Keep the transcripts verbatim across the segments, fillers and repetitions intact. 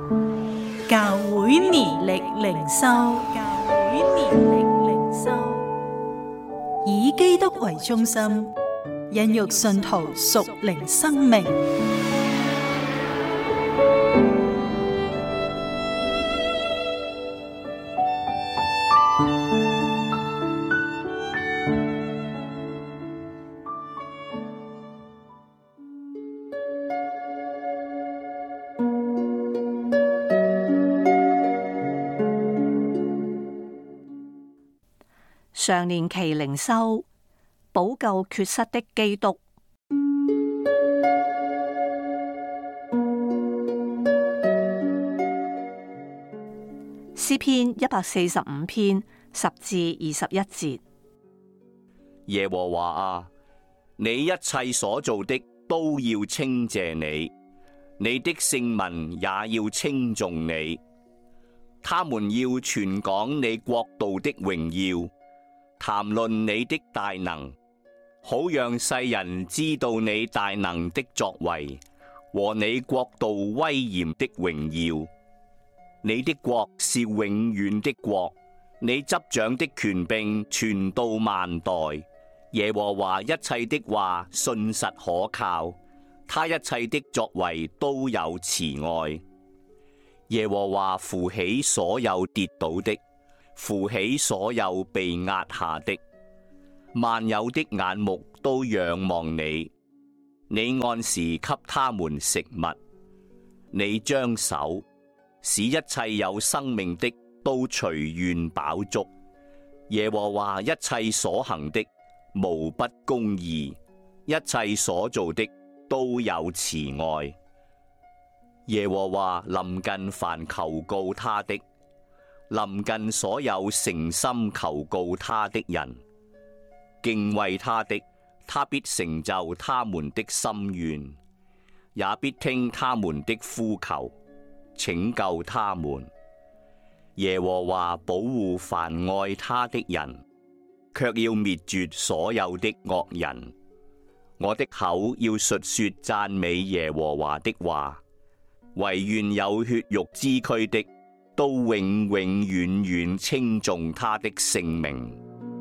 教會年曆靈修，教會年曆靈修，以基督為中心，孕育信徒屬靈生命。 常年期靈修，補救缺失的基督。詩篇一百四十五篇十至二十一節。 耶和華啊，你一切所做的都要稱謝你，你的聖民也要稱頌你。他們要傳講你國度的榮耀，談論你的大能，好讓世人知道你大能的作為和你國度威嚴的榮耀。你的國是永遠的國，你執掌的權柄傳到萬代。耶和華一切的話信實可靠，他一切的作為都有慈愛。耶和華扶起所有跌倒的，扶起所有被壓下的，萬有的眼目都仰望你。你按時給他們食物，你張手，使一切有生命的都隨願飽足。耶和華一切所行的無不公義，一切所做的都有慈愛。耶和華臨近凡求告他的，臨近所有誠心求告他的人。敬畏他的，他必成就他們的心願，也必聽他們的呼求，拯救他們。耶和華保護凡愛他的人，卻要滅絕所有的惡人。我的口要述說讚美耶和華的話，惟願有血肉之軀的都永永遠遠稱頌他的聖名。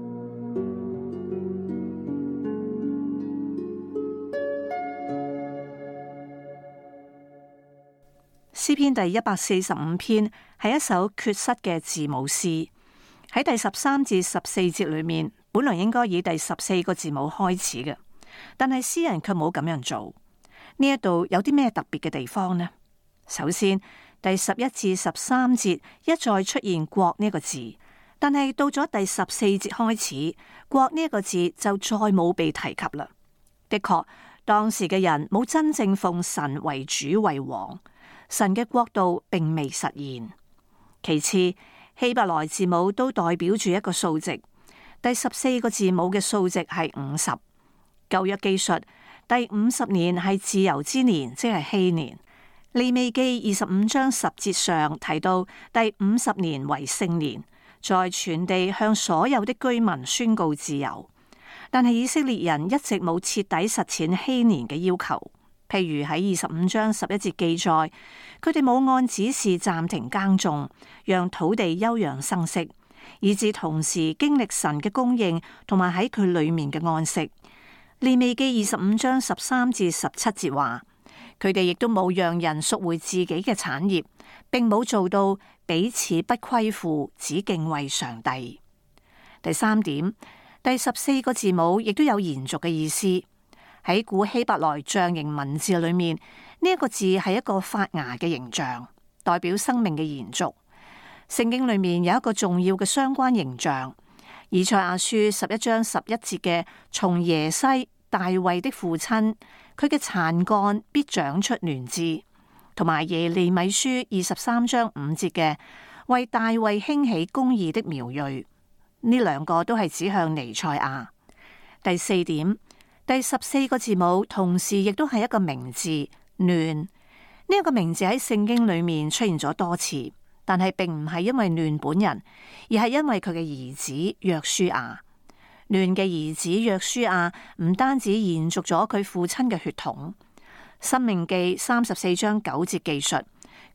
詩篇第一百四十五篇係一首缺失嘅字母詩，喺第十三至十四節裏面，本來應該以第十四個字母開始嘅，但係詩人卻冇咁樣做。呢一度有啲咩特別嘅地方呢？首先，第十一至十三節一再出現國呢個字，但係到咗第十四節開始，國呢個字就再冇被提及啦。的確，當時嘅人冇真正奉神為主為王。神嘅國度並未實現。其次，希伯來字母都代表住一個數值，第十四個字母嘅數值係五十。舊約記述第五十年係自由之年，即係禧年。利未記二十五章十節上提到第五十年為聖年，在全地向所有的居民宣告自由。但係以色列人一直冇徹底實踐禧年嘅要求。譬如喺二十五章十一節記載，佢哋冇按指示暫停耕種，讓土地休養生息，以致同時經歷神嘅供應同埋喺佢裏面嘅安息。利未記二十五章十三至十七節話，佢哋亦都冇讓人贖回自己嘅產業，並冇做到彼此不虧負，只敬畏上帝。第三點，第十四個字母亦都有延續嘅意思。喺古希伯來象形文字裏面，呢一個字係一個發芽嘅形象，代表生命嘅延續。聖經裏面有一個重要嘅相關形象，以賽亞書十一章十一節嘅從耶西大衛的父親，佢嘅殘幹必長出嫩枝，同埋耶利米書二十三章五節嘅為大衛興起公義的苗裔，呢兩個都係指向彌賽亞。第四點。第十四個字母同時亦都係一個名字，嫩。呢一個名字喺聖經裏面出現咗多次，但係並唔係因為嫩本人，而係因為佢嘅兒子約書亞。嫩嘅兒子約書亞唔單止延續咗佢父親嘅血統，申命記三十四章九節記述，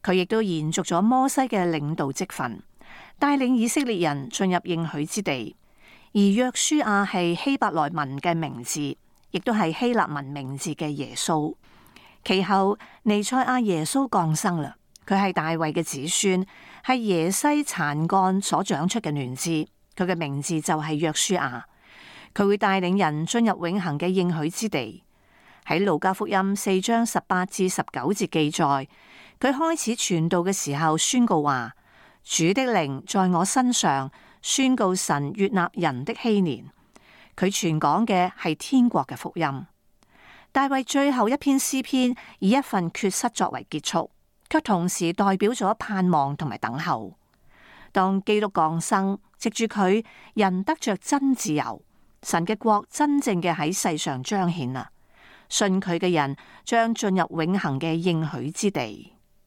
佢亦都延續咗摩西嘅領導職分，帶領以色列人進入應許之地。而約書亞係希伯來文嘅名字，亦都係希臘文名字嘅耶穌。其後彌賽亞耶穌降生啦，佢係大衛嘅子孫，係耶西殘幹所長出嘅嫩枝，佢嘅名字就係約書亞。佢會帶領人進入永恆嘅應許之地。喺路加福音四章十八至十九節記載，佢開始傳道嘅時候宣告話：主的靈在我身上，宣告神悅納人的禧年。佢傳講嘅係天國嘅福音。大衛最後一篇詩篇以一份缺失作為結束，卻同時代表咗盼望同埋等候。當基督降生，藉住佢，人得着真自由，神嘅國真正嘅喺世上彰顯啦。信佢嘅人將進入永恆嘅應許之地。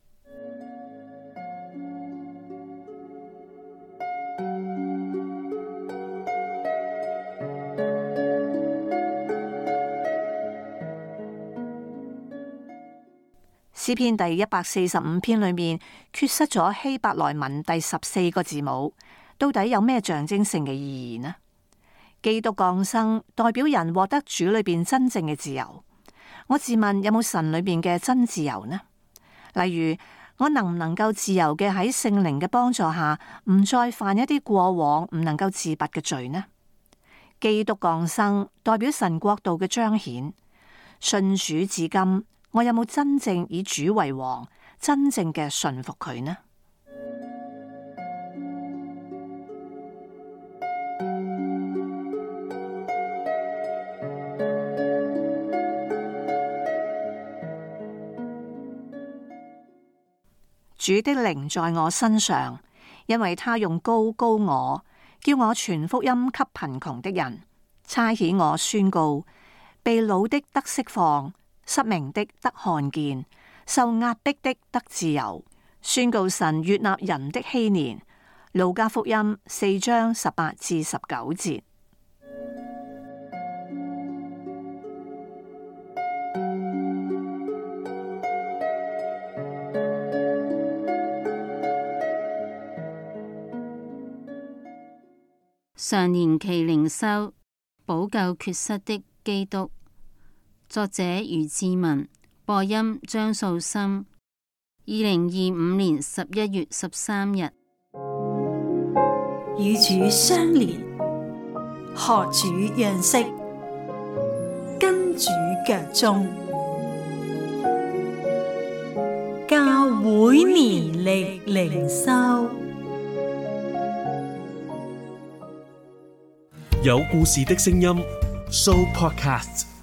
詩篇第一百四十五篇裏面缺失咗希伯來文第十四個字母，到底有咩象徵性嘅意義呢？基督降生代表人獲得主裏邊真正嘅自由。我自問，有冇神裏邊嘅真自由呢？例如，我能唔能夠自由嘅喺聖靈嘅幫助下，唔再犯一啲過往唔能夠自拔嘅罪呢？基督降生代表神國度嘅彰顯。信主至今，我有冇真正以主為王，真正嘅順服佢呢？主的靈在我身上，因為他用膏膏我，叫我傳福音給貧窮的人，差遣我宣告被擄的得釋放，失明的得看見，受壓迫的得自由，宣告神悅納人的禧年。路加福音四章十八至十九節。 常年期靈修，補救缺失的基督。作者余志文，播音張素心。二零二五年十一月十三日。 與主相連，學主樣式，跟主腳蹤。教會年曆靈修。 有故事的聲音 ，Show Podcast。